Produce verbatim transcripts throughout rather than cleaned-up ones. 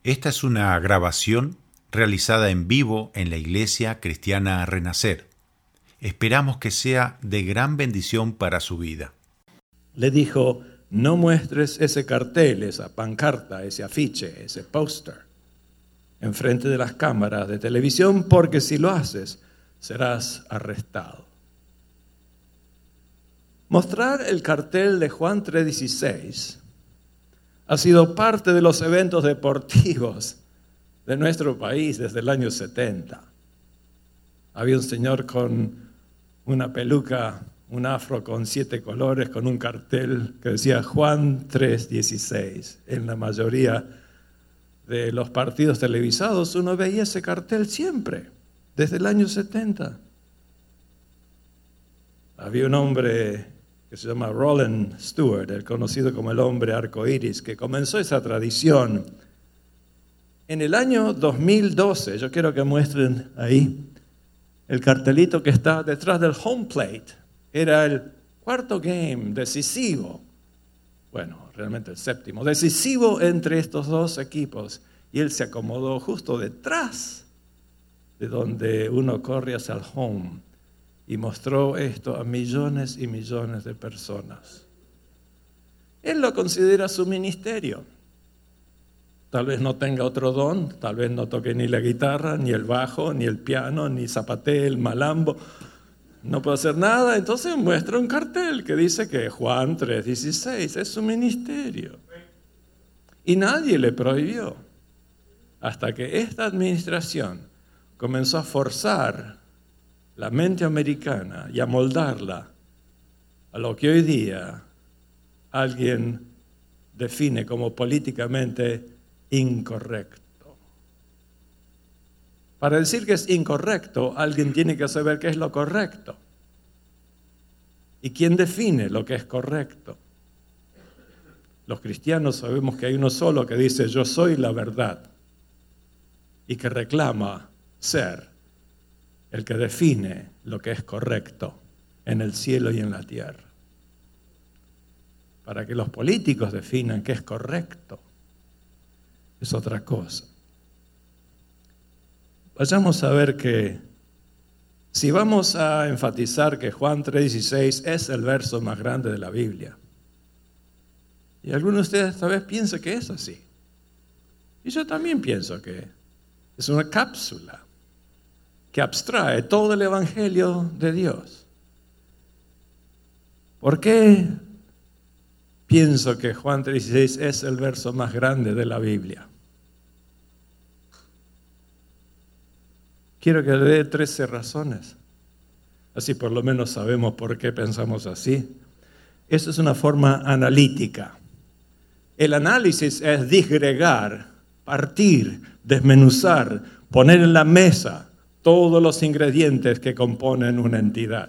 Esta es una grabación realizada en vivo en la Iglesia Cristiana Renacer. Esperamos que sea de gran bendición para su vida. Le dijo, no muestres ese cartel, esa pancarta, ese afiche, ese póster enfrente de las cámaras de televisión, porque si lo haces, serás arrestado. Mostrar el cartel de Juan tres dieciséis ha sido parte de los eventos deportivos de nuestro país desde el año setenta. Había un señor con una peluca, un afro con siete colores, con un cartel que decía Juan tres dieciséis. En la mayoría de los partidos televisados uno veía ese cartel siempre, desde el año setenta. Había un hombre que se llama Roland Stewart, el conocido como el hombre arcoíris, que comenzó esa tradición. En el año dos mil doce, yo quiero que muestren ahí el cartelito que está detrás del home plate. Era el cuarto game decisivo, bueno, realmente el séptimo, decisivo entre estos dos equipos. Y él se acomodó justo detrás de donde uno corre hacia el home. Y mostró esto a millones y millones de personas. Él lo considera su ministerio. Tal vez no tenga otro don, tal vez no toque ni la guitarra, ni el bajo, ni el piano, ni zapatee el malambo. No puede hacer nada, entonces muestra un cartel que dice que Juan tres dieciséis es su ministerio. Y nadie le prohibió. Hasta que esta administración comenzó a forzar la mente americana y amoldarla a lo que hoy día alguien define como políticamente incorrecto. Para decir que es incorrecto, alguien tiene que saber qué es lo correcto. ¿Y quién define lo que es correcto? Los cristianos sabemos que hay uno solo que dice yo soy la verdad y que reclama ser el que define lo que es correcto en el cielo y en la tierra. Para que los políticos definan qué es correcto, es otra cosa. Vayamos a ver que si vamos a enfatizar que Juan tres dieciséis es el verso más grande de la Biblia, y algunos de ustedes tal vez piensan que es así, y yo también pienso que es una cápsula que abstrae todo el Evangelio de Dios. ¿Por qué pienso que Juan tres dieciséis es el verso más grande de la Biblia? Quiero que le dé trece razones. Así por lo menos sabemos por qué pensamos así. Eso es una forma analítica. El análisis es disgregar, partir, desmenuzar, poner en la mesa todos los ingredientes que componen una entidad.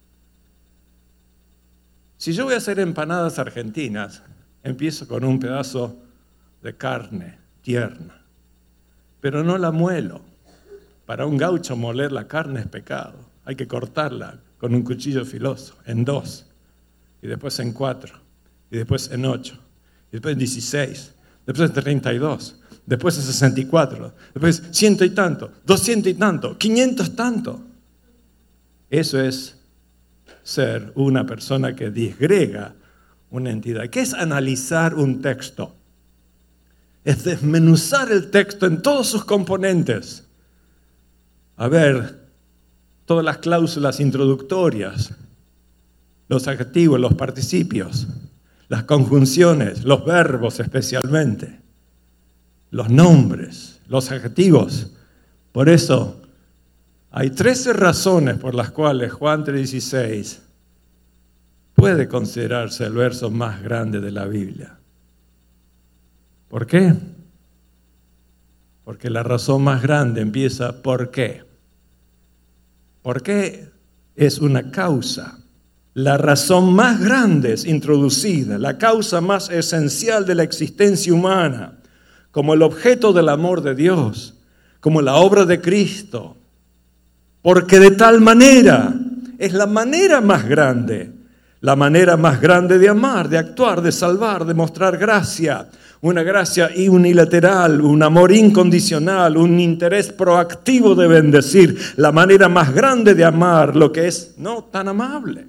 Si yo voy a hacer empanadas argentinas, empiezo con un pedazo de carne tierna, pero no la muelo. Para un gaucho moler la carne es pecado. Hay que cortarla con un cuchillo filoso, en dos, y después en cuatro, y después en ocho, y después en dieciséis, después en treinta y dos, después en sesenta y cuatro, después ciento y tanto, doscientos y tanto, quinientos tanto. Eso es ser una persona que disgrega una entidad. ¿Qué es analizar un texto? Es desmenuzar el texto en todos sus componentes. A ver, todas las cláusulas introductorias, los adjetivos, los participios, las conjunciones, los verbos especialmente, los nombres, los adjetivos. Por eso hay trece razones por las cuales Juan tres dieciséis puede considerarse el verso más grande de la Biblia. ¿Por qué? Porque la razón más grande empieza ¿por qué? ¿Por qué? Es una causa. La razón más grande es introducida, la causa más esencial de la existencia humana, como el objeto del amor de Dios, como la obra de Cristo. Porque de tal manera es la manera más grande, la manera más grande de amar, de actuar, de salvar, de mostrar gracia. una gracia unilateral, un amor incondicional, un interés proactivo de bendecir, la manera más grande de amar lo que es no tan amable.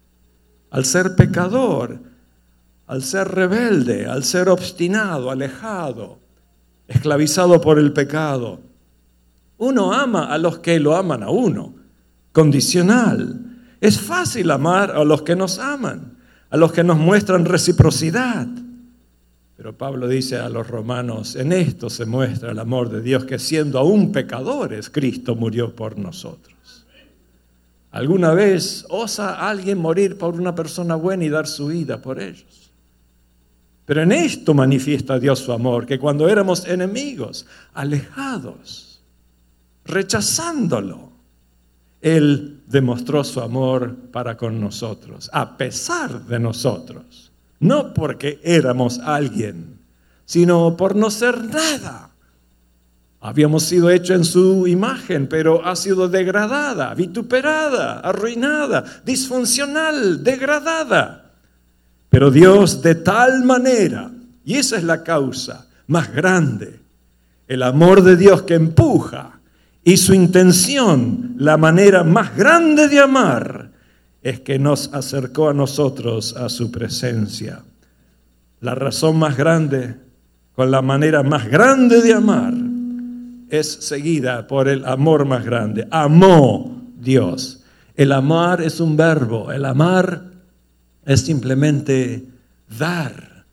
Al ser pecador, al ser rebelde, al ser obstinado, alejado, esclavizado por el pecado, uno ama a los que lo aman a uno, condicional. Es fácil amar a los que nos aman, a los que nos muestran reciprocidad. Pero Pablo dice a los romanos, en esto se muestra el amor de Dios, que siendo aún pecadores, Cristo murió por nosotros. ¿Alguna vez osa alguien morir por una persona buena y dar su vida por ellos? Pero en esto manifiesta Dios su amor, que cuando éramos enemigos, alejados, rechazándolo, Él demostró su amor para con nosotros, a pesar de nosotros. No porque éramos alguien, sino por no ser nada. Habíamos sido hechos en su imagen, pero ha sido degradada, vituperada, arruinada, disfuncional, degradada. Pero Dios de tal manera, y esa es la causa más grande, el amor de Dios que empuja, y su intención, la manera más grande de amar, es que nos acercó a nosotros a su presencia. La razón más grande, con la manera más grande de amar, es seguida por el amor más grande. Amó Dios. El amar es un verbo. El amar es simplemente dar,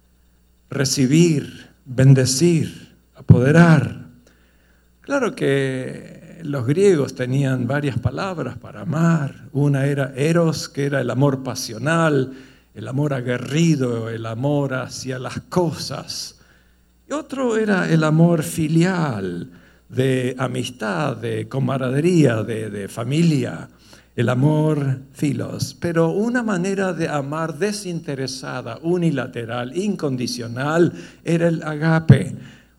recibir, bendecir, apoderar. Claro que los griegos tenían varias palabras para amar. Una era eros, que era el amor pasional, el amor aguerrido, el amor hacia las cosas. Y otro era el amor filial, de amistad, de camaradería, de, de familia, el amor filos. Pero una manera de amar desinteresada, unilateral, incondicional, era el agape,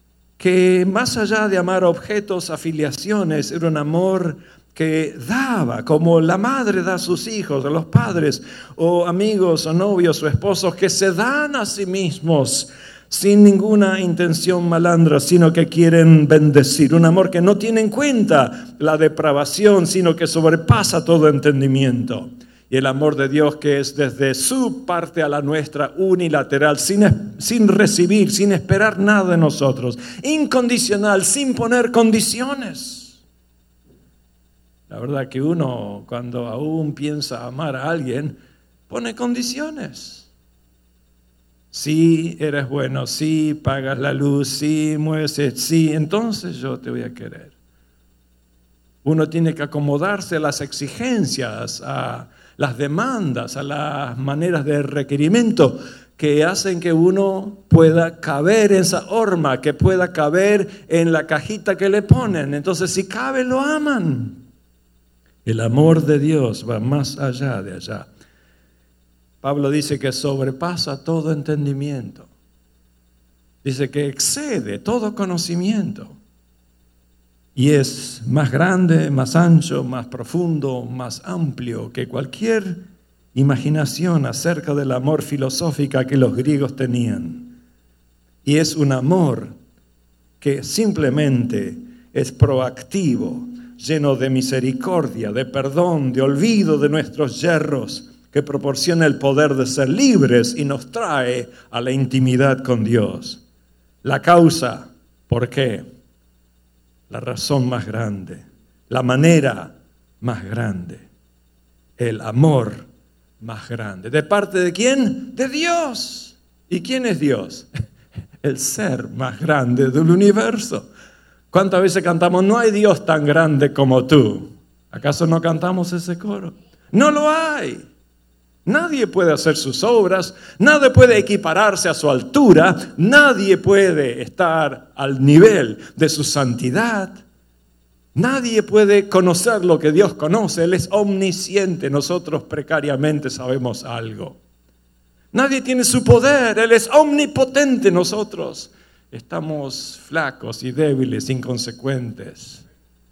que más allá de amar objetos, afiliaciones, era un amor que daba, como la madre da a sus hijos, a los padres, o amigos, o novios, o esposos, que se dan a sí mismos sin ninguna intención malandra, sino que quieren bendecir. Un amor que no tiene en cuenta la depravación, sino que sobrepasa todo entendimiento. Y el amor de Dios, que es desde su parte a la nuestra, unilateral, sin, sin recibir, sin esperar nada de nosotros, incondicional, sin poner condiciones. La verdad que uno, cuando aún piensa amar a alguien, pone condiciones. Si eres bueno, si pagas la luz, si mueves, si, entonces yo te voy a querer. Uno tiene que acomodarse a las exigencias, a las demandas, a las maneras de requerimiento que hacen que uno pueda caber en esa horma, que pueda caber en la cajita que le ponen. Entonces, si cabe, lo aman. El amor de Dios va más allá de allá. Pablo dice que sobrepasa todo entendimiento. Dice que excede todo conocimiento. Y es más grande, más ancho, más profundo, más amplio que cualquier imaginación acerca del amor filosófica que los griegos tenían. Y es un amor que simplemente es proactivo, lleno de misericordia, de perdón, de olvido de nuestros yerros, que proporciona el poder de ser libres y nos trae a la intimidad con Dios. La causa, ¿por qué? La razón más grande, la manera más grande, el amor más grande. ¿De parte de quién? De Dios. ¿Y quién es Dios? El ser más grande del universo. ¿Cuántas veces cantamos, no hay Dios tan grande como tú? ¿Acaso no cantamos ese coro? No lo hay. Nadie puede hacer sus obras, nadie puede equipararse a su altura, nadie puede estar al nivel de su santidad, nadie puede conocer lo que Dios conoce. Él es omnisciente, nosotros precariamente sabemos algo. Nadie tiene su poder, Él es omnipotente, nosotros estamos flacos y débiles, inconsecuentes.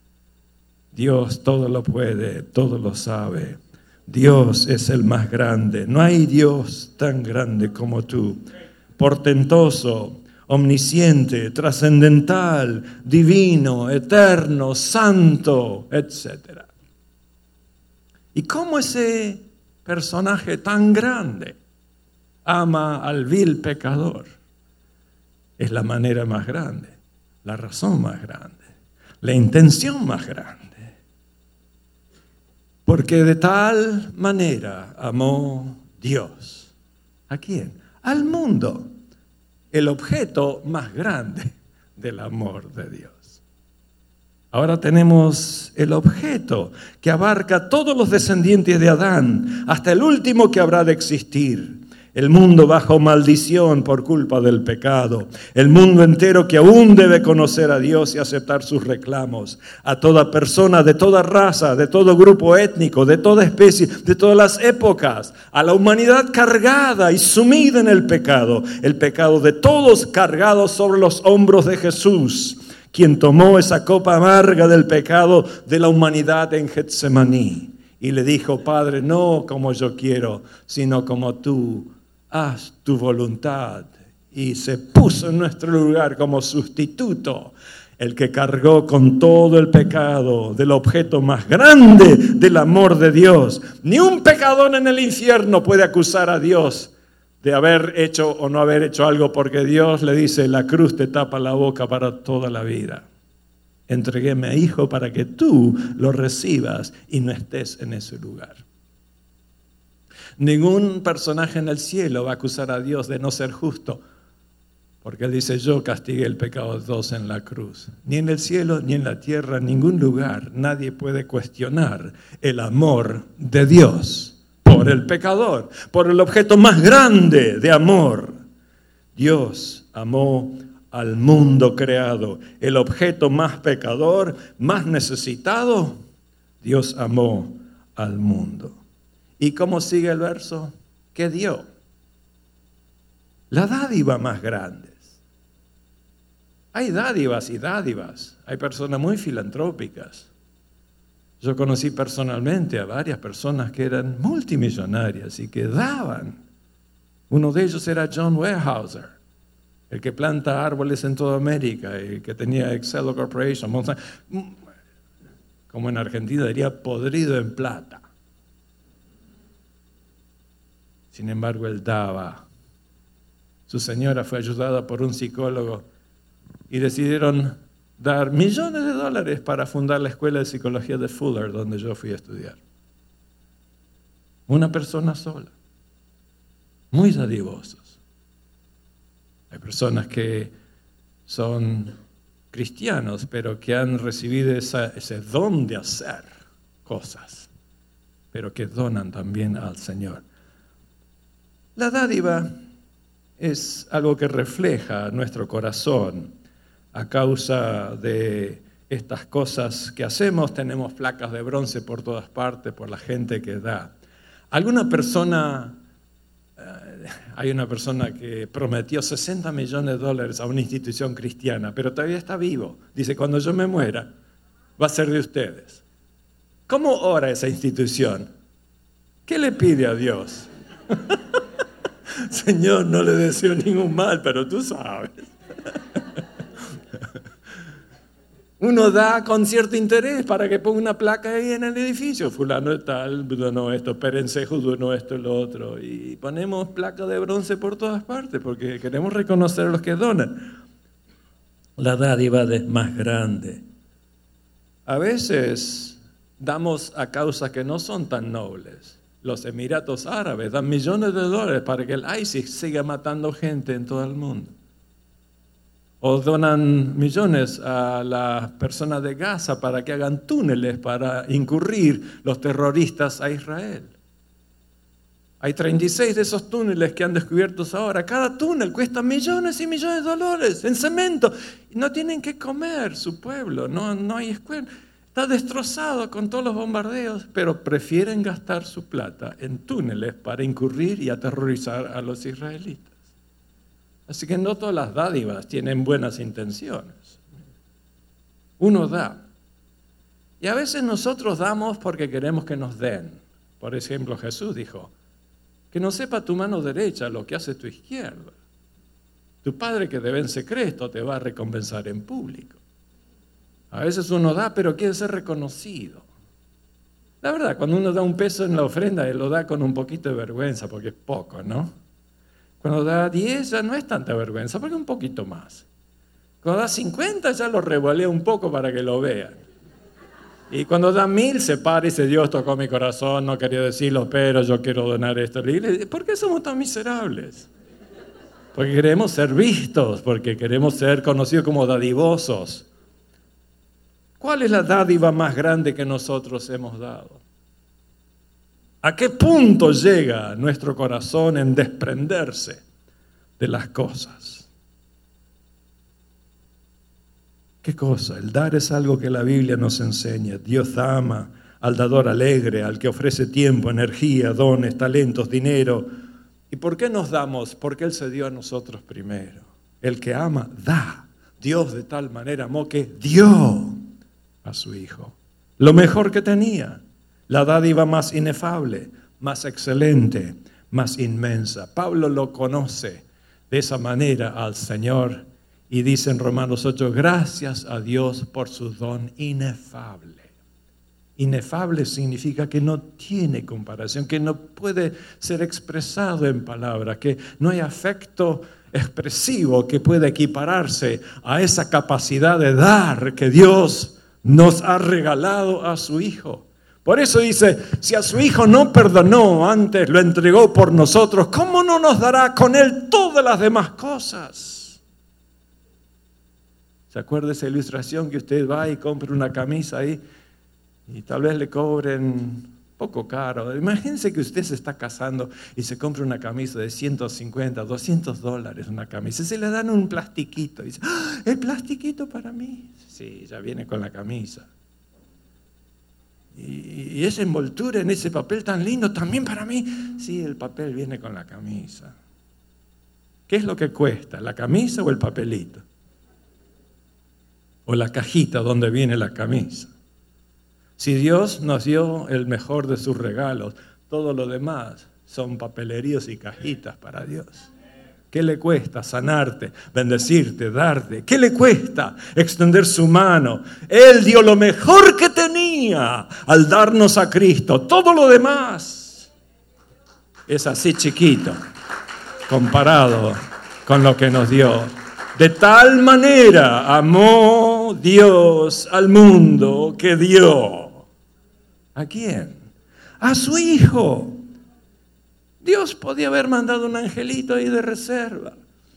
Dios todo lo puede, todo lo sabe. Dios es el más grande. No hay Dios tan grande como tú. Portentoso, omnisciente, trascendental, divino, eterno, santo, etcétera. ¿Y cómo ese personaje tan grande ama al vil pecador? Es la manera más grande, la razón más grande, la intención más grande. Porque de tal manera amó Dios. ¿A quién? Al mundo, el objeto más grande del amor de Dios. Ahora tenemos el objeto que abarca todos los descendientes de Adán, hasta el último que habrá de existir. El mundo bajo maldición por culpa del pecado. El mundo entero que aún debe conocer a Dios y aceptar sus reclamos. A toda persona de toda raza, de todo grupo étnico, de toda especie, de todas las épocas. A la humanidad cargada y sumida en el pecado. El pecado de todos cargados sobre los hombros de Jesús, quien tomó esa copa amarga del pecado de la humanidad en Getsemaní. Y le dijo: Padre, no como yo quiero, sino como tú. Haz tu voluntad. Y se puso en nuestro lugar como sustituto, el que cargó con todo el pecado del objeto más grande del amor de Dios. Ni un pecador en el infierno puede acusar a Dios de haber hecho o no haber hecho algo, porque Dios le dice: la cruz te tapa la boca para toda la vida. Entregué a mi hijo para que tú lo recibas y no estés en ese lugar. Ningún personaje en el cielo va a acusar a Dios de no ser justo, porque Él dice: yo castigué el pecado de todos en la cruz. Ni en el cielo, ni en la tierra, en ningún lugar, nadie puede cuestionar el amor de Dios por el pecador, por el objeto más grande de amor. Dios amó al mundo creado, el objeto más pecador, más necesitado. Dios amó al mundo. ¿Y cómo sigue el verso? ¿Qué dio? La dádiva más grande. Hay dádivas y dádivas. Hay personas muy filantrópicas. Yo conocí personalmente a varias personas que eran multimillonarias y que daban. Uno de ellos era John Weyerhaeuser, el que planta árboles en toda América, el que tenía Excel Corporation, como en Argentina diría, podrido en plata. Sin embargo, él daba. Su señora fue ayudada por un psicólogo y decidieron dar millones de dólares para fundar la escuela de psicología de Fuller, donde yo fui a estudiar. Una persona sola. Muy dadivosos. Hay personas que son cristianos, pero que han recibido esa, ese don de hacer cosas, pero que donan también al Señor. La dádiva es algo que refleja nuestro corazón. A causa de estas cosas que hacemos, tenemos placas de bronce por todas partes por la gente que da. Alguna persona, eh, hay una persona que prometió sesenta millones de dólares a una institución cristiana, pero todavía está vivo. Dice: cuando yo me muera, va a ser de ustedes. ¿Cómo ora esa institución? ¿Qué le pide a Dios? Señor, no le deseo ningún mal, pero tú sabes. Uno da con cierto interés para que ponga una placa ahí en el edificio. Fulano de tal, donó esto, Perencejo donó esto y lo otro. Y ponemos placas de bronce por todas partes porque queremos reconocer a los que donan. La dádiva es más grande. A veces damos a causas que no son tan nobles. Los Emiratos Árabes dan millones de dólares para que el ISIS siga matando gente en todo el mundo. O donan millones a las personas de Gaza para que hagan túneles para incurrir los terroristas a Israel. Hay treinta y seis de esos túneles que han descubierto ahora. Cada túnel cuesta millones y millones de dólares en cemento. Y no tienen que comer su pueblo, no, no hay escuela. Está destrozado con todos los bombardeos, pero prefieren gastar su plata en túneles para incurrir y aterrorizar a los israelitas. Así que no todas las dádivas tienen buenas intenciones. Uno da. Y a veces nosotros damos porque queremos que nos den. Por ejemplo, Jesús dijo: que no sepa tu mano derecha lo que hace tu izquierda. Tu Padre que te ve en secreto te va a recompensar en público. A veces uno da, pero quiere ser reconocido. La verdad, cuando uno da un peso en la ofrenda, él lo da con un poquito de vergüenza, porque es poco, ¿no? Cuando da diez, ya no es tanta vergüenza, porque es un poquito más. Cuando da cincuenta, ya lo revolea un poco para que lo vean. Y cuando da mil, se para y dice, Dios tocó mi corazón, no quería decirlo, pero yo quiero donar esto. ¿Por qué somos tan miserables? Porque queremos ser vistos, porque queremos ser conocidos como dadivosos. ¿Cuál es la dádiva más grande que nosotros hemos dado? ¿A qué punto llega nuestro corazón en desprenderse de las cosas? ¿Qué cosa? El dar es algo que la Biblia nos enseña. Dios ama al dador alegre, al que ofrece tiempo, energía, dones, talentos, dinero. ¿Y por qué nos damos? Porque Él se dio a nosotros primero. El que ama, da. Dios de tal manera amó que dio a su Hijo lo mejor que tenía, la dádiva más inefable, más excelente, más inmensa. Pablo lo conoce de esa manera al Señor y dice en Romanos ocho, gracias a Dios por su don inefable. Inefable significa que no tiene comparación, que no puede ser expresado en palabras, que no hay afecto expresivo que pueda equipararse a esa capacidad de dar que Dios nos ha regalado a su Hijo. Por eso dice, si a su Hijo no perdonó antes, lo entregó por nosotros, ¿cómo no nos dará con Él todas las demás cosas? ¿Se acuerda esa ilustración que usted va y compra una camisa ahí y tal vez le cobren poco caro? Imagínense que usted se está casando y se compra una camisa de ciento cincuenta, doscientos dólares, una camisa. Se le dan un plastiquito y dice, ¡ah, el plastiquito para mí! Sí, ya viene con la camisa. Y, y esa envoltura en ese papel tan lindo también para mí. Sí, el papel viene con la camisa. ¿Qué es lo que cuesta? ¿La camisa o el papelito? O la cajita donde viene la camisa. Si Dios nos dio el mejor de sus regalos, todo lo demás son papeleríos y cajitas para Dios. ¿Qué le cuesta sanarte, bendecirte, darte? ¿Qué le cuesta extender su mano? Él dio lo mejor que tenía al darnos a Cristo. Todo lo demás es así chiquito comparado con lo que nos dio. De tal manera amó Dios al mundo que dio. ¿A quién? A su Hijo. Dios podía haber mandado un angelito ahí de reserva.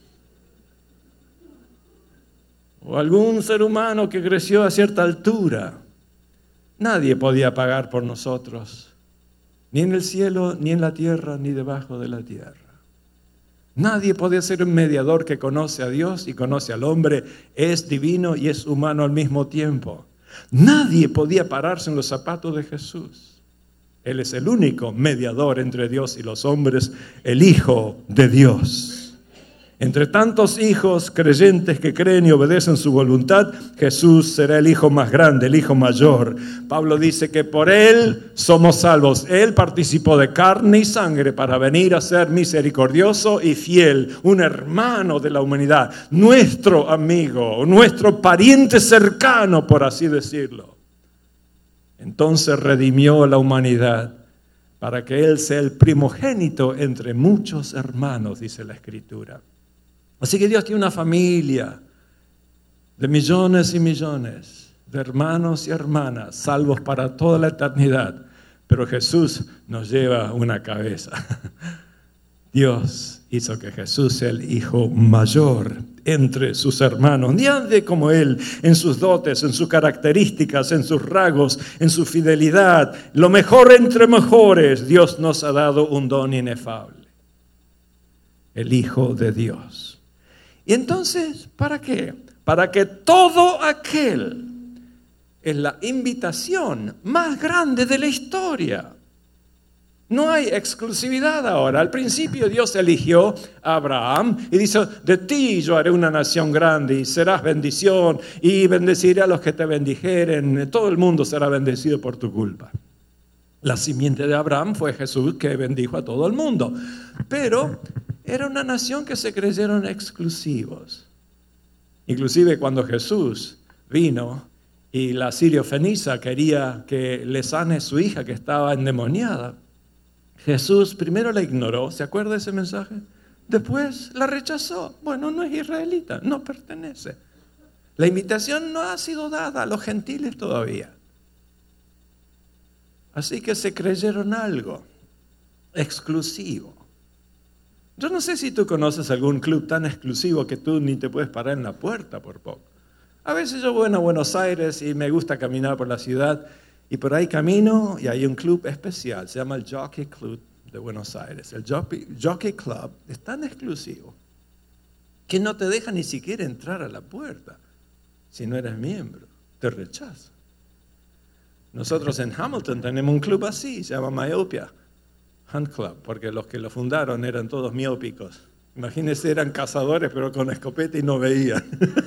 O algún ser humano que creció a cierta altura. Nadie podía pagar por nosotros. Ni en el cielo, ni en la tierra, ni debajo de la tierra. Nadie podía ser un mediador que conoce a Dios y conoce al hombre. Es divino y es humano al mismo tiempo. Nadie podía pararse en los zapatos de Jesús. Él es el único mediador entre Dios y los hombres, el Hijo de Dios. Entre tantos hijos creyentes que creen y obedecen su voluntad, Jesús será el Hijo más grande, el Hijo mayor. Pablo dice que por Él somos salvos. Él participó de carne y sangre para venir a ser misericordioso y fiel, un hermano de la humanidad, nuestro amigo, nuestro pariente cercano, por así decirlo. Entonces redimió a la humanidad para que Él sea el primogénito entre muchos hermanos, dice la Escritura. Así que Dios tiene una familia de millones y millones de hermanos y hermanas, salvos para toda la eternidad. Pero Jesús nos lleva una cabeza. Dios hizo que Jesús sea el hijo mayor entre sus hermanos. Ni ande como Él en sus dotes, en sus características, en sus rasgos, en su fidelidad. Lo mejor entre mejores. Dios nos ha dado un don inefable. El Hijo de Dios. Y entonces, ¿para qué? Para que todo aquel es la invitación más grande de la historia. No hay exclusividad ahora. Al principio Dios eligió a Abraham y dice, de ti yo haré una nación grande y serás bendición y bendeciré a los que te bendijeren. Todo el mundo será bendecido por tu culpa. La simiente de Abraham fue Jesús, que bendijo a todo el mundo. Pero Era una nación que se creyeron exclusivos. Inclusive cuando Jesús vino y la siriofenicia quería que le sane su hija que estaba endemoniada, Jesús primero la ignoró, ¿se acuerda de ese mensaje? Después la rechazó. Bueno, no es israelita, no pertenece. La invitación no ha sido dada a los gentiles todavía. Así que se creyeron algo exclusivo. Yo no sé si tú conoces algún club tan exclusivo que tú ni te puedes parar en la puerta por poco. A veces yo voy a Buenos Aires y me gusta caminar por la ciudad y por ahí camino y hay un club especial, se llama el Jockey Club de Buenos Aires. El Jockey, Jockey Club es tan exclusivo que no te deja ni siquiera entrar a la puerta si no eres miembro, te rechaza. Nosotros en Hamilton tenemos un club así, se llama Myopia Hunt Club, porque los que lo fundaron eran todos miópicos. Imagínense, eran cazadores pero con escopeta y no veían.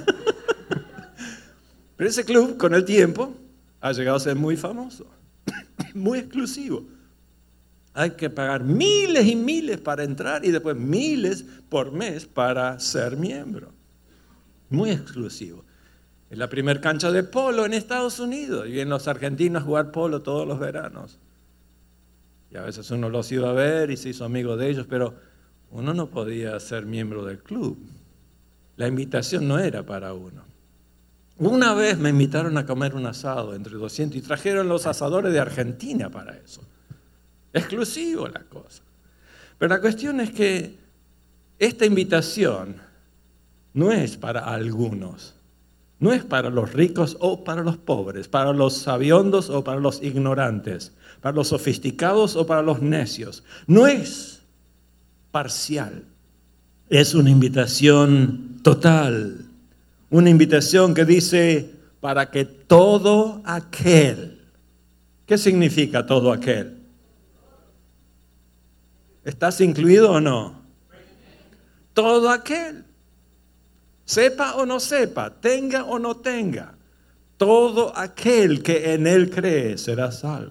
Pero ese club, con el tiempo, ha llegado a ser muy famoso, muy exclusivo. Hay que pagar miles y miles para entrar y después miles por mes para ser miembro. Muy exclusivo. Es la primera cancha de polo en Estados Unidos. Y vienen los argentinos a jugar polo todos los veranos. Y a veces uno los iba a ver y se hizo amigo de ellos, pero uno no podía ser miembro del club. La invitación no era para uno. Una vez me invitaron a comer un asado entre doscientos y trajeron los asadores de Argentina para eso. Exclusivo la cosa. Pero la cuestión es que esta invitación no es para algunos. No es para los ricos o para los pobres, para los sabiondos o para los ignorantes, para los sofisticados o para los necios. No es parcial. Es una invitación total. Una invitación que dice para que todo aquel. ¿Qué significa todo aquel? ¿Estás incluido o no? Todo aquel. Sepa o no sepa, tenga o no tenga, todo aquel que en él cree será salvo.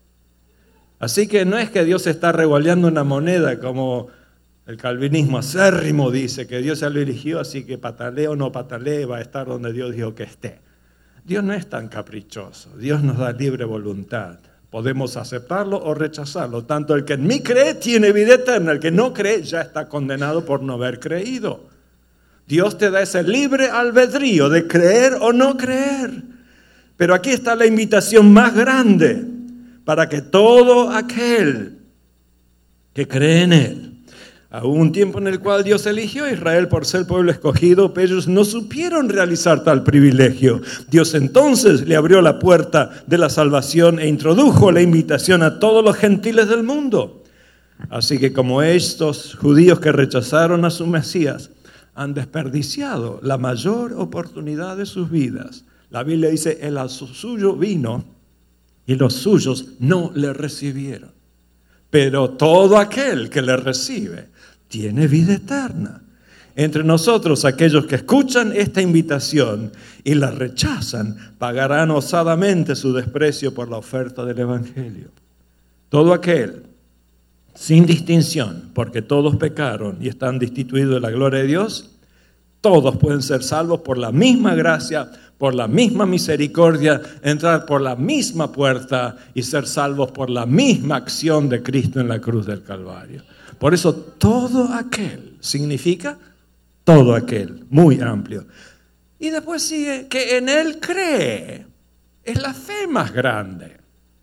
Así que no es que Dios está revoleando una moneda como el calvinismo acérrimo dice, que Dios ya lo eligió, así que patalee o no patalee va a estar donde Dios dijo que esté. Dios no es tan caprichoso, Dios nos da libre voluntad. Podemos aceptarlo o rechazarlo. Tanto el que en mí cree tiene vida eterna, el que no cree ya está condenado por no haber creído. Dios te da ese libre albedrío de creer o no creer. Pero aquí está la invitación más grande para que todo aquel que cree en Él. Hubo un tiempo en el cual Dios eligió a Israel por ser pueblo escogido, pero ellos no supieron realizar tal privilegio. Dios entonces le abrió la puerta de la salvación e introdujo la invitación a todos los gentiles del mundo. Así que como estos judíos que rechazaron a su Mesías, han desperdiciado la mayor oportunidad de sus vidas. La Biblia dice, el a su suyo vino y los suyos no le recibieron. Pero todo aquel que le recibe tiene vida eterna. Entre nosotros, aquellos que escuchan esta invitación y la rechazan, pagarán osadamente su desprecio por la oferta del Evangelio. Todo aquel, sin distinción, porque todos pecaron y están destituidos de la gloria de Dios, todos pueden ser salvos por la misma gracia, por la misma misericordia, entrar por la misma puerta y ser salvos por la misma acción de Cristo en la cruz del Calvario. Por eso todo aquel significa todo aquel, muy amplio. Y después sigue que en Él cree. Es la fe más grande.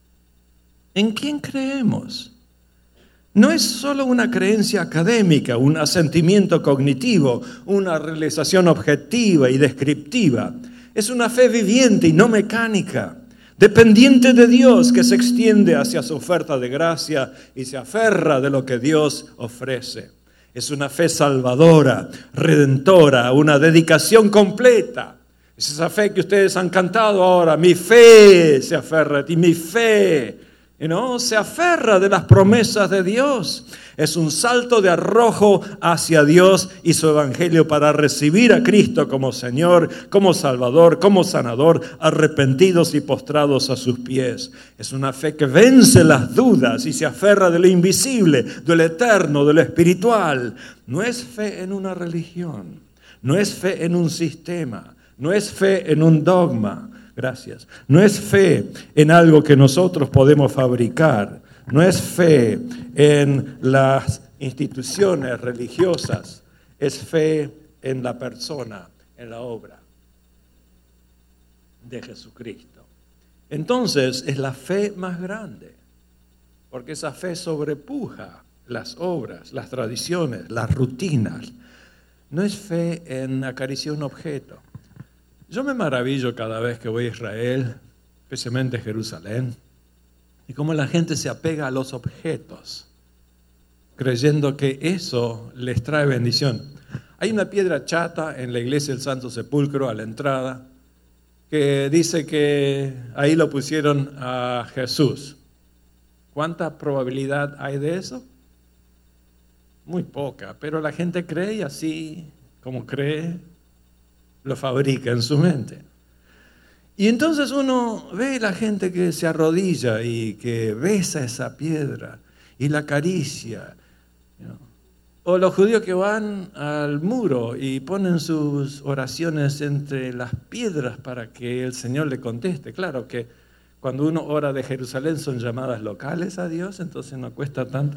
¿En quién creemos? No es solo una creencia académica, un asentimiento cognitivo, una realización objetiva y descriptiva. Es una fe viviente y no mecánica, dependiente de Dios, que se extiende hacia su oferta de gracia y se aferra de lo que Dios ofrece. Es una fe salvadora, redentora, una dedicación completa. Es esa fe que ustedes han cantado ahora. Mi fe se aferra a ti, mi fe. Y no se aferra de las promesas de Dios. Es un salto de arrojo hacia Dios y su evangelio para recibir a Cristo como Señor, como Salvador, como sanador, arrepentidos y postrados a sus pies. Es una fe que vence las dudas y se aferra de lo invisible, de lo eterno, de lo espiritual. No es fe en una religión, no es fe en un sistema, no es fe en un dogma. Gracias. No es fe en algo que nosotros podemos fabricar. No es fe en las instituciones religiosas. Es fe en la persona, en la obra de Jesucristo. Entonces es la fe más grande, porque esa fe sobrepuja las obras, las tradiciones, las rutinas. No es fe en acariciar un objeto. Yo me maravillo cada vez que voy a Israel, especialmente a Jerusalén, y cómo la gente se apega a los objetos, creyendo que eso les trae bendición. Hay una piedra chata en la iglesia del Santo Sepulcro, a la entrada, que dice que ahí lo pusieron a Jesús. ¿Cuánta probabilidad hay de eso? Muy poca, pero la gente cree y así como cree, lo fabrica en su mente. Y entonces uno ve la gente que se arrodilla y que besa esa piedra y la acaricia. ¿No? O los judíos que van al muro y ponen sus oraciones entre las piedras para que el Señor le conteste. Claro que cuando uno ora de Jerusalén son llamadas locales a Dios, entonces no cuesta tanto.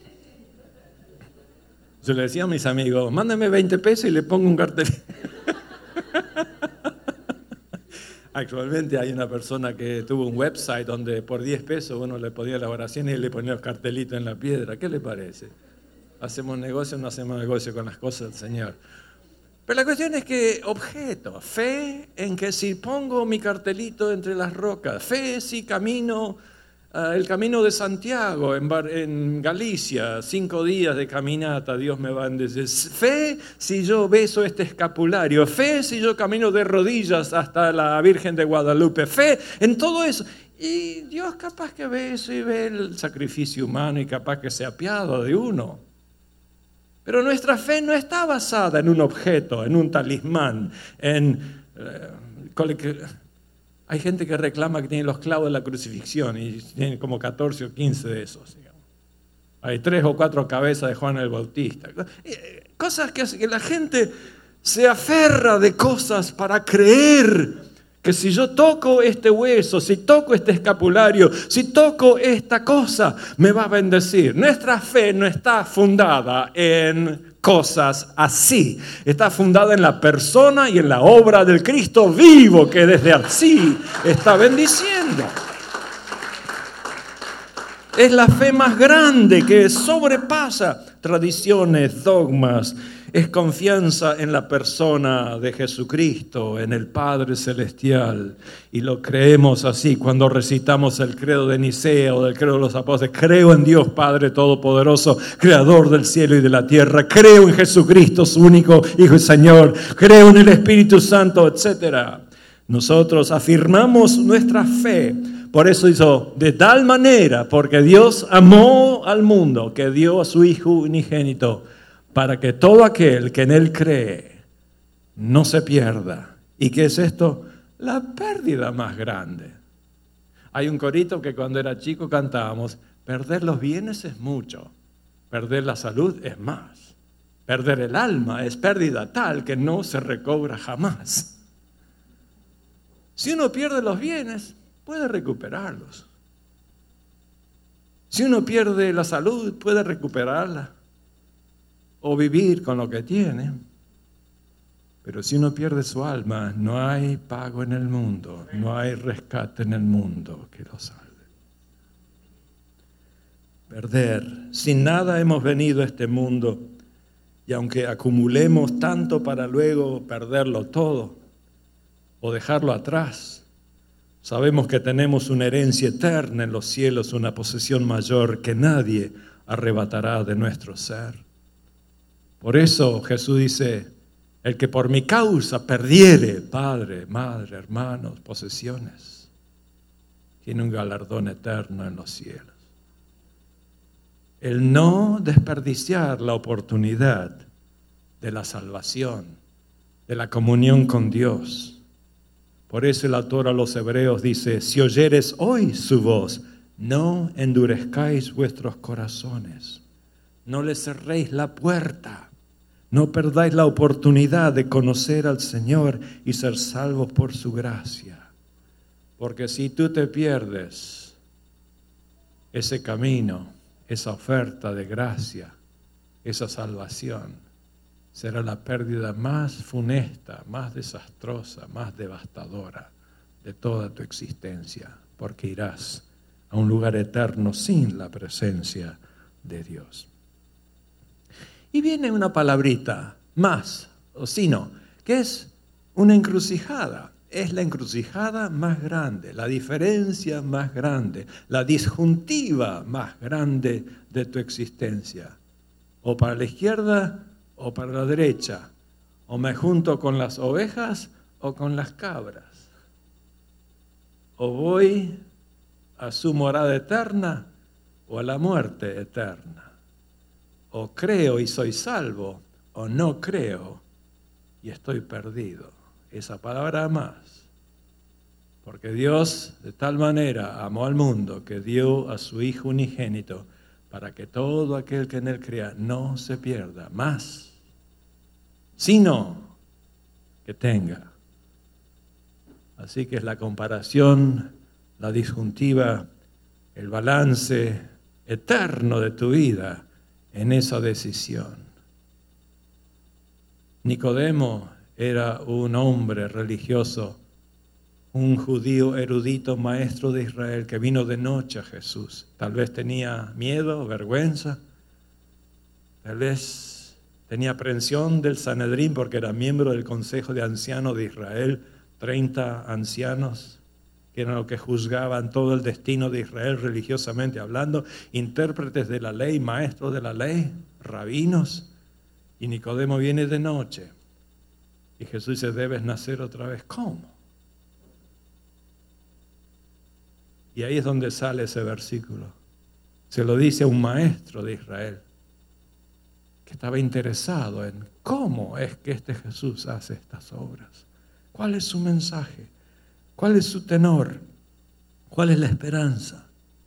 Yo le decía a mis amigos, mándame veinte pesos y le pongo un cartel. Actualmente hay una persona que tuvo un website donde por diez pesos uno le podía la oración y le ponía los cartelitos en la piedra. ¿Qué le parece? ¿Hacemos negocio o no hacemos negocio con las cosas del Señor? Pero la cuestión es que objeto, fe en que si pongo mi cartelito entre las rocas, fe si camino uh, el camino de Santiago en, Bar, en Galicia, cinco días de caminata, Dios me va a bendecir. Fe si yo beso este escapulario, fe si yo camino de rodillas hasta la Virgen de Guadalupe, fe en todo eso. Y Dios capaz que ve eso y ve el sacrificio humano y capaz que se apiada de uno. Pero nuestra fe no está basada en un objeto, en un talismán, en... Eh, hay gente que reclama que tiene los clavos de la crucifixión y tiene como catorce o quince de esos. Digamos. Hay tres o cuatro cabezas de Juan el Bautista. Cosas que hacen que la gente se aferra de cosas para creer que si yo toco este hueso, si toco este escapulario, si toco esta cosa, me va a bendecir. Nuestra fe no está fundada en cosas así. Está fundada en la persona y en la obra del Cristo vivo que desde así está bendiciendo. Es la fe más grande que sobrepasa tradiciones, dogmas. Es confianza en la persona de Jesucristo, en el Padre Celestial. Y lo creemos así cuando recitamos el credo de Nicea o del credo de los apóstoles. Creo en Dios Padre Todopoderoso, Creador del cielo y de la tierra. Creo en Jesucristo, su único Hijo y Señor. Creo en el Espíritu Santo, etcétera. Nosotros afirmamos nuestra fe. Por eso hizo de tal manera, porque Dios amó al mundo, que dio a su Hijo unigénito, para que todo aquel que en Él cree no se pierda. ¿Y qué es esto? La pérdida más grande. Hay un corito que cuando era chico cantábamos, perder los bienes es mucho, perder la salud es más, perder el alma es pérdida tal que no se recobra jamás. Si uno pierde los bienes, puede recuperarlos. Si uno pierde la salud, puede recuperarla o vivir con lo que tiene. Pero si uno pierde su alma, no hay pago en el mundo, no hay rescate en el mundo que lo salve. Perder. Sin nada hemos venido a este mundo, y aunque acumulemos tanto para luego perderlo todo o dejarlo atrás, sabemos que tenemos una herencia eterna en los cielos, una posesión mayor que nadie arrebatará de nuestro ser. Por eso Jesús dice, el que por mi causa perdiere padre, madre, hermanos, posesiones, tiene un galardón eterno en los cielos. El no desperdiciar la oportunidad de la salvación, de la comunión con Dios. Por eso el autor a los Hebreos dice, si oyeres hoy su voz, no endurezcáis vuestros corazones, no le cerréis la puerta, no perdáis la oportunidad de conocer al Señor y ser salvos por su gracia. Porque si tú te pierdes ese camino, esa oferta de gracia, esa salvación, será la pérdida más funesta, más desastrosa, más devastadora de toda tu existencia, porque irás a un lugar eterno sin la presencia de Dios. Y viene una palabrita más, o sino, que es una encrucijada. Es la encrucijada más grande, la diferencia más grande, la disjuntiva más grande de tu existencia. O para la izquierda o para la derecha. O me junto con las ovejas o con las cabras. O voy a su morada eterna o a la muerte eterna. O creo y soy salvo, o no creo y estoy perdido. Esa palabra más. Porque Dios de tal manera amó al mundo que dio a su Hijo unigénito para que todo aquel que en él crea no se pierda más, sino que tenga. Así que es la comparación, la disjuntiva, el balance eterno de tu vida en esa decisión. Nicodemo era un hombre religioso, un judío erudito, maestro de Israel, que vino de noche a Jesús. Tal vez tenía miedo, vergüenza, tal vez tenía aprensión del Sanedrín porque era miembro del Consejo de Ancianos de Israel, treinta ancianos que eran los que juzgaban todo el destino de Israel religiosamente hablando, intérpretes de la ley, maestros de la ley, rabinos, y Nicodemo viene de noche. Y Jesús dice, debes nacer otra vez. ¿Cómo? Y ahí es donde sale ese versículo. Se lo dice a un maestro de Israel que estaba interesado en cómo es que este Jesús hace estas obras. ¿Cuál es su mensaje? ¿Cuál es su tenor? ¿Cuál es la esperanza?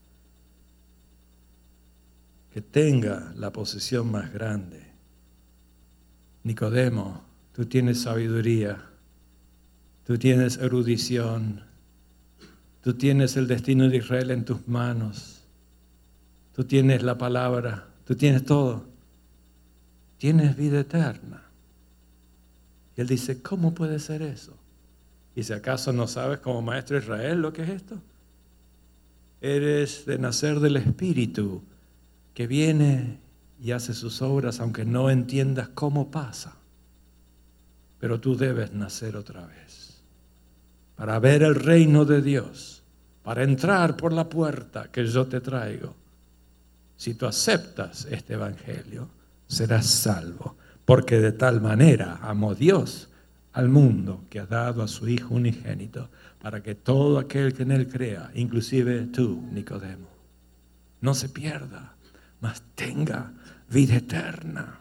Que tenga la posesión más grande. Nicodemo, tú tienes sabiduría, tú tienes erudición, tú tienes el destino de Israel en tus manos, tú tienes la palabra, tú tienes todo, tienes vida eterna. Y él dice, ¿cómo puede ser eso? Y si acaso no sabes como maestro de Israel lo que es esto, eres de nacer del Espíritu que viene y hace sus obras aunque no entiendas cómo pasa. Pero tú debes nacer otra vez para ver el reino de Dios, para entrar por la puerta que yo te traigo. Si tú aceptas este evangelio, serás salvo, porque de tal manera amó Dios al mundo que ha dado a su Hijo unigénito, para que todo aquel que en él crea, inclusive tú, Nicodemo, no se pierda, mas tenga vida eterna.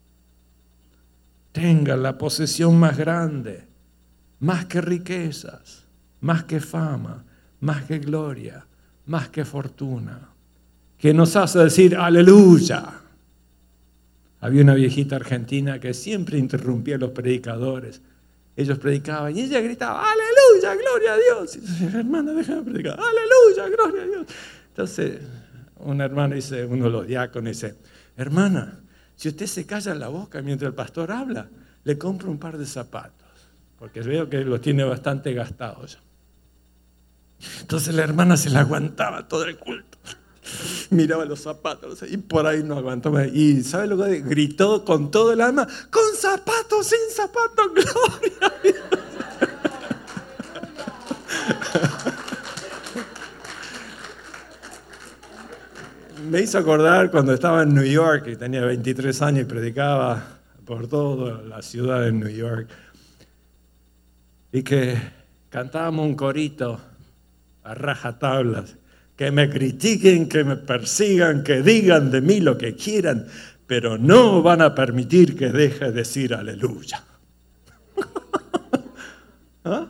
Tenga la posesión más grande, más que riquezas, más que fama, más que gloria, más que fortuna, que nos hace decir aleluya. Había una viejita argentina que siempre interrumpía a los predicadores. Ellos predicaban y ella gritaba aleluya, gloria a Dios. Y dice, hermana, déjame predicar, aleluya, gloria a Dios. Entonces un hermano dice, uno de los diáconos dice, hermana, si usted se calla la boca mientras el pastor habla, le compro un par de zapatos, porque veo que los tiene bastante gastados ya. Entonces la hermana se la aguantaba todo el culto. Miraba los zapatos y por ahí no aguantó más. Y ¿sabe lo que gritó con todo el alma? Con zapatos, sin zapatos, gloria a Dios. Me hizo acordar cuando estaba en New York y tenía veintitrés años y predicaba por toda la ciudad de New York. Y que cantábamos un corito a rajatablas, que me critiquen, que me persigan, que digan de mí lo que quieran, pero no van a permitir que deje de decir aleluya. ¿Ah?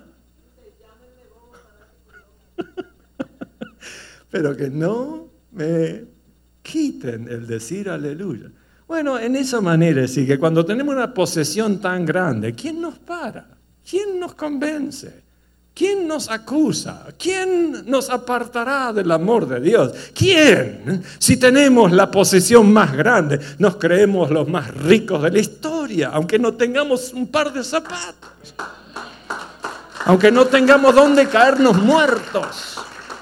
Pero que no me quiten el decir aleluya. Bueno, en esa manera sí que cuando tenemos una posesión tan grande, ¿quién nos para? ¿Quién nos convence? ¿Quién nos acusa? ¿Quién nos apartará del amor de Dios? ¿Quién? Si tenemos la posesión más grande, nos creemos los más ricos de la historia, aunque no tengamos un par de zapatos, aunque no tengamos dónde caernos muertos.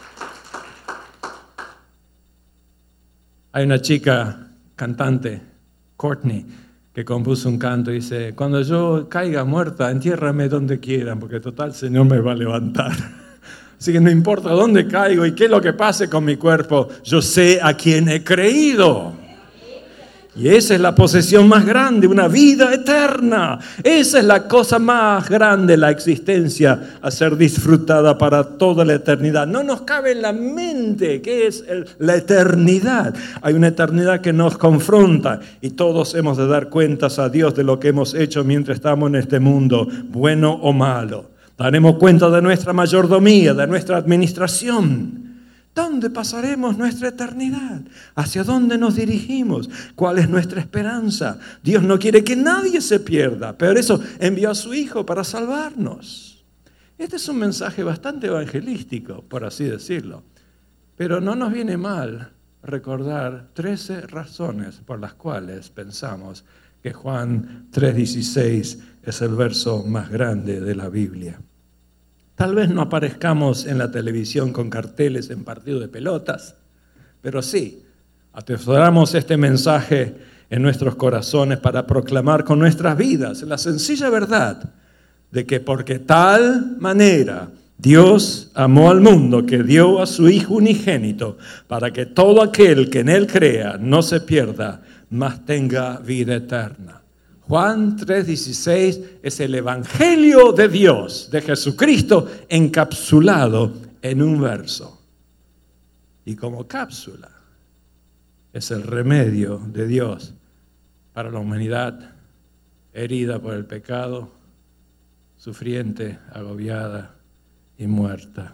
Hay una chica cantante, Courtney, que compuso un canto y dice: cuando yo caiga muerta, entiérrame donde quieran, porque total el Señor me va a levantar. Así que no importa dónde caigo y qué es lo que pase con mi cuerpo, yo sé a quién he creído. Y esa es la posesión más grande, una vida eterna. Esa es la cosa más grande, la existencia, a ser disfrutada para toda la eternidad. No nos cabe en la mente qué es el, la eternidad. Hay una eternidad que nos confronta y todos hemos de dar cuentas a Dios de lo que hemos hecho mientras estamos en este mundo, bueno o malo. Daremos cuenta de nuestra mayordomía, de nuestra administración. ¿Dónde pasaremos nuestra eternidad? ¿Hacia dónde nos dirigimos? ¿Cuál es nuestra esperanza? Dios no quiere que nadie se pierda, pero eso envió a su Hijo para salvarnos. Este es un mensaje bastante evangelístico, por así decirlo, pero no nos viene mal recordar trece razones por las cuales pensamos que Juan tres dieciséis es el verso más grande de la Biblia. Tal vez no aparezcamos en la televisión con carteles en partido de pelotas, pero sí, atesoramos este mensaje en nuestros corazones para proclamar con nuestras vidas la sencilla verdad de que porque tal manera Dios amó al mundo que dio a su Hijo unigénito para que todo aquel que en Él crea no se pierda, mas tenga vida eterna. Juan tres dieciséis es el Evangelio de Dios, de Jesucristo, encapsulado en un verso. Y como cápsula, es el remedio de Dios para la humanidad herida por el pecado, sufriente, agobiada y muerta.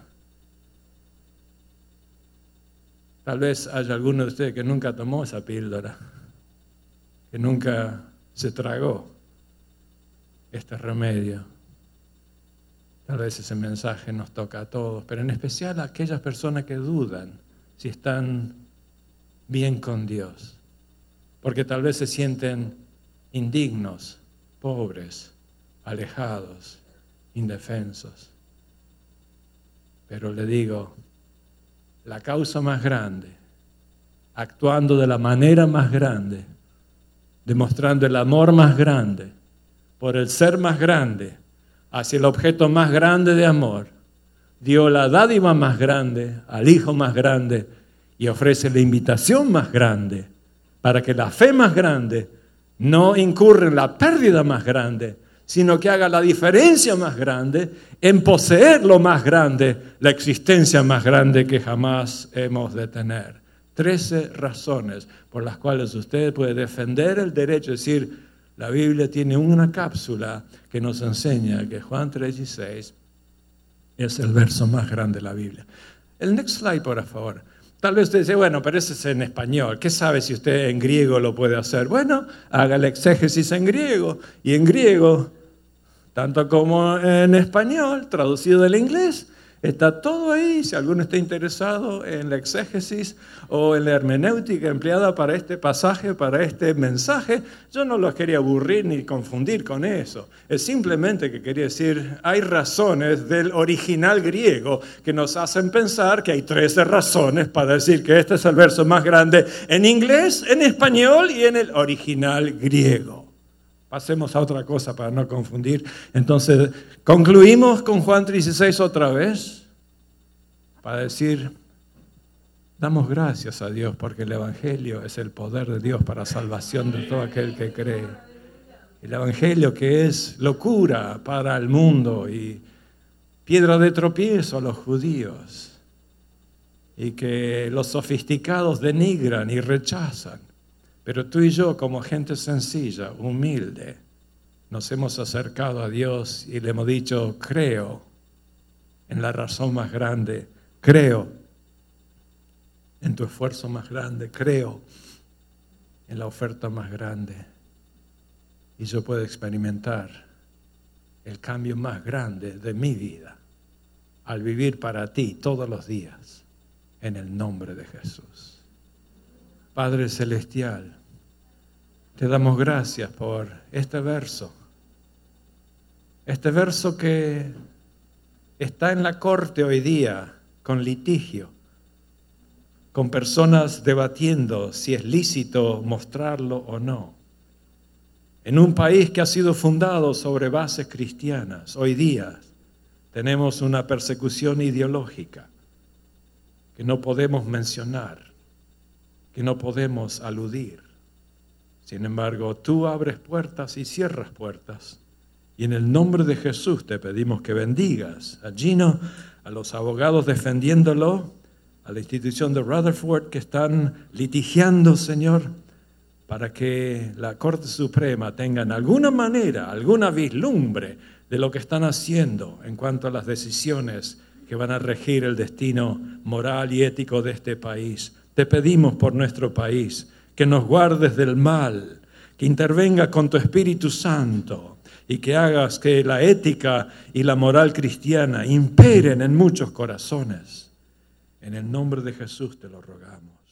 Tal vez haya alguno de ustedes que nunca tomó esa píldora, que nunca se tragó este remedio. Tal vez ese mensaje nos toca a todos, pero en especial a aquellas personas que dudan si están bien con Dios, porque tal vez se sienten indignos, pobres, alejados, indefensos. Pero le digo, la causa más grande, actuando de la manera más grande, demostrando el amor más grande, por el ser más grande, hacia el objeto más grande de amor, dio la dádiva más grande al Hijo más grande y ofrece la invitación más grande para que la fe más grande no incurra en la pérdida más grande, sino que haga la diferencia más grande en poseer lo más grande, la existencia más grande que jamás hemos de tener. Trece razones por las cuales usted puede defender el derecho, es decir, la Biblia tiene una cápsula que nos enseña que Juan tres dieciséis es el verso más grande de la Biblia. El next slide, por favor. Tal vez usted dice, bueno, pero ese es en español. ¿Qué sabe si usted en griego lo puede hacer? Bueno, haga el exégesis en griego. Y en griego, tanto como en español, traducido del inglés, está todo ahí. Si alguno está interesado en la exégesis o en la hermenéutica empleada para este pasaje, para este mensaje, yo no los quería aburrir ni confundir con eso. Es simplemente que quería decir, hay razones del original griego que nos hacen pensar que hay trece razones para decir que este es el verso más grande en inglés, en español y en el original griego. Pasemos a otra cosa para no confundir. Entonces, concluimos con Juan tres dieciséis otra vez para decir, damos gracias a Dios porque el Evangelio es el poder de Dios para salvación de todo aquel que cree. El Evangelio que es locura para el mundo y piedra de tropiezo a los judíos, y que los sofisticados denigran y rechazan. Pero tú y yo, como gente sencilla, humilde, nos hemos acercado a Dios y le hemos dicho, creo en la razón más grande, creo en tu esfuerzo más grande, creo en la oferta más grande. Y yo puedo experimentar el cambio más grande de mi vida al vivir para ti todos los días en el nombre de Jesús. Padre Celestial, te damos gracias por este verso, este verso que está en la corte hoy día con litigio, con personas debatiendo si es lícito mostrarlo o no. En un país que ha sido fundado sobre bases cristianas, hoy día tenemos una persecución ideológica que no podemos mencionar, que no podemos aludir. Sin embargo, tú abres puertas y cierras puertas. Y en el nombre de Jesús te pedimos que bendigas a Gino, a los abogados defendiéndolo, a la institución de Rutherford que están litigiando, Señor, para que la Corte Suprema tenga en alguna manera, alguna vislumbre de lo que están haciendo en cuanto a las decisiones que van a regir el destino moral y ético de este país. Te pedimos por nuestro país que nos guardes del mal, que intervenga con tu Espíritu Santo y que hagas que la ética y la moral cristiana imperen en muchos corazones. En el nombre de Jesús te lo rogamos.